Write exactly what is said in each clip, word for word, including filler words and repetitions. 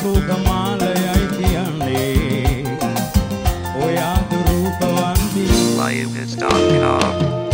අසෝකමාලයයි කියන්නේ ඔය අඳුරූපවන්ති Lioness dot com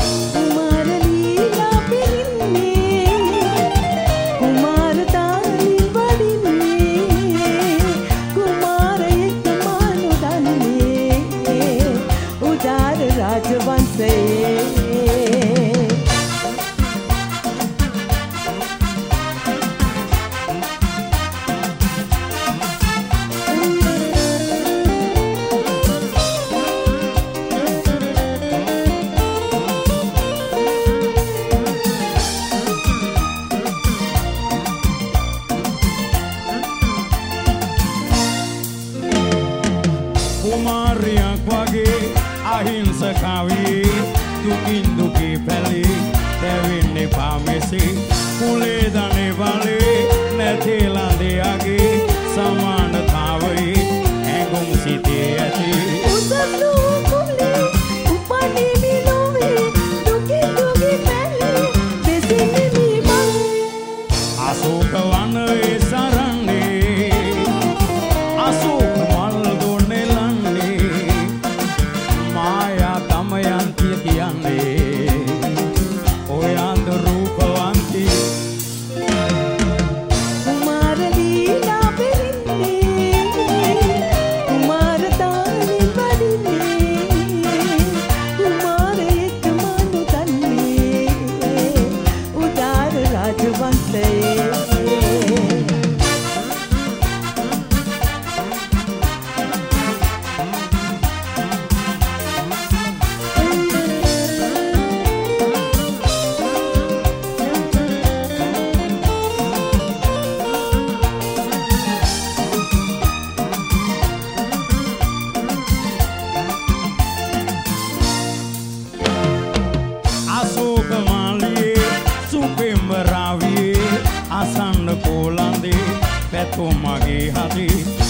කුමාරයක් වගේ අහිංසකවී දුකින් දුකේ පැලේ දැවෙන්නේ පාමෙසේ කුලේ දනේ බලේ නැති ලඳයාගේ සමානතාවයේ ඇඟුම් සිටේ ඇති උදන්නෝ කුලේ උපන්නේ මිලෝවේ දුකින් දුකේ පැලේ දෙසින්නේ මීමල් අශෝක වනයේ සරන්නේ අශෝක අසන්න පොළඳේ පැතුමගේ හදේ